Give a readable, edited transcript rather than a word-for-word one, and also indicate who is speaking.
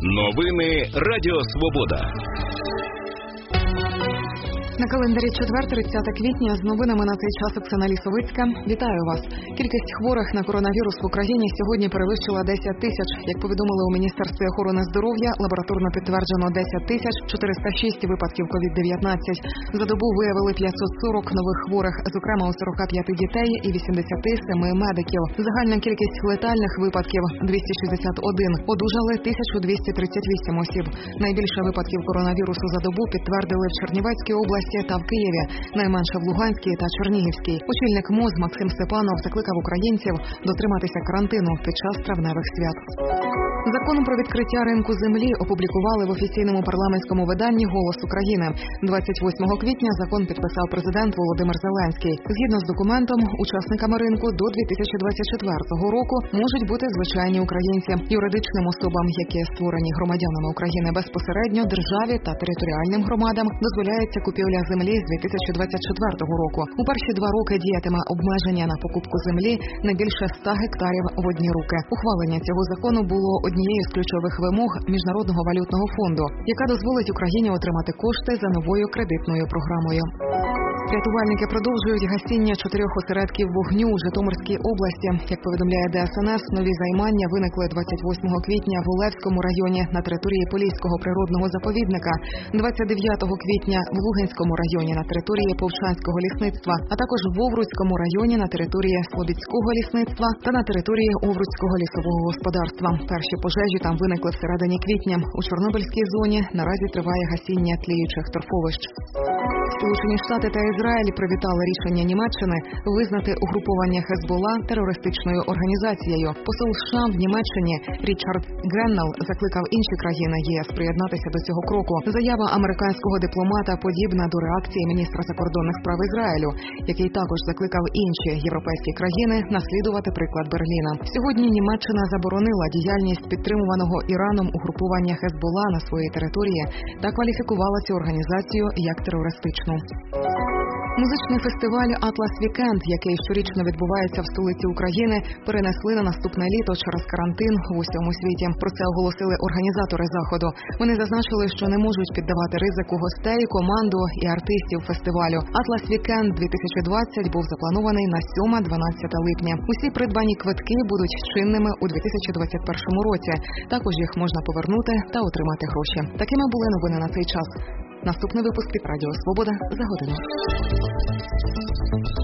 Speaker 1: Новини Радіо Свобода.
Speaker 2: На календарі четвер, 30 квітня, з новинами на цей час Оксана Лісовицька. Вітаю вас. Кількість хворих на коронавірус в Україні сьогодні перевищила 10 тисяч. Як повідомили у Міністерстві охорони здоров'я, лабораторно підтверджено 10 тисяч 406 випадків COVID-19. За добу виявили 540 нових хворих, зокрема у 45 дітей і 87 медиків. Загальна кількість летальних випадків – 261. Одужали 1238 осіб. Найбільше випадків коронавірусу за добу підтвердили в Чернівецькій області та в Києві, найменше в Луганській та Чернігівській. Очільник МОЗ Максим Степанов закликав українців дотриматися карантину під час травневих свят. Закон про відкриття ринку землі опублікували в офіційному парламентському виданні «Голос України». 28 квітня закон підписав президент Володимир Зеленський. Згідно з документом, учасниками ринку до 2024 року можуть бути звичайні українці. Юридичним особам, які створені громадянами України безпосередньо, державі та територіальним громадам дозволяється купівля землі з 2024 року. У перші 2 роки діятиме обмеження на покупку землі не більше 100 гектарів в одні руки. Ухвалення цього закону було однією з ключових вимог Міжнародного валютного фонду, яка дозволить Україні отримати кошти за новою кредитною програмою. Рятувальники продовжують гасіння 4 осередків вогню у Житомирській області. Як повідомляє ДСНС, нові займання виникли 28 квітня в Олевському районі на території Поліського природного заповідника, 29 квітня в Луганському районі на території Повчанського лісництва, а також в Овруцькому районі на території Слобідського лісництва та на території Овруцького лісового господарства. Перші пожежі там виникли всередині квітня. У Чорнобильській зоні наразі триває гасіння тліючих торфовищ. Сполучені Штати та Ізраїль привітали рішення Німеччини визнати угруповання Хезболла терористичною організацією. Посол США в Німеччині Річард Греннелл закликав інші країни ЄС приєднатися до цього кроку. Заява американського дипломата подібна до реакції міністра закордонних справ Ізраїлю, який також закликав інші європейські країни наслідувати приклад Берліна. Сьогодні Німеччина заборонила діяльність підтримуваного Іраном угруповання Хезболла на своїй території та кваліфікувала цю організацію як терористичну. Музичний фестиваль «Атлас Вікенд», який щорічно відбувається в столиці України, перенесли на наступне літо через карантин в усьому світі. Про це оголосили організатори заходу. Вони зазначили, що не можуть піддавати ризику гостей, команду і артистів фестивалю. «Атлас Вікенд 2020» був запланований на 7-12 липня. Усі придбані квитки будуть чинними у 2021 році. Також їх можна повернути та отримати гроші. Такими були новини на цей час. Наступний випуск від Радіо Свобода за годину.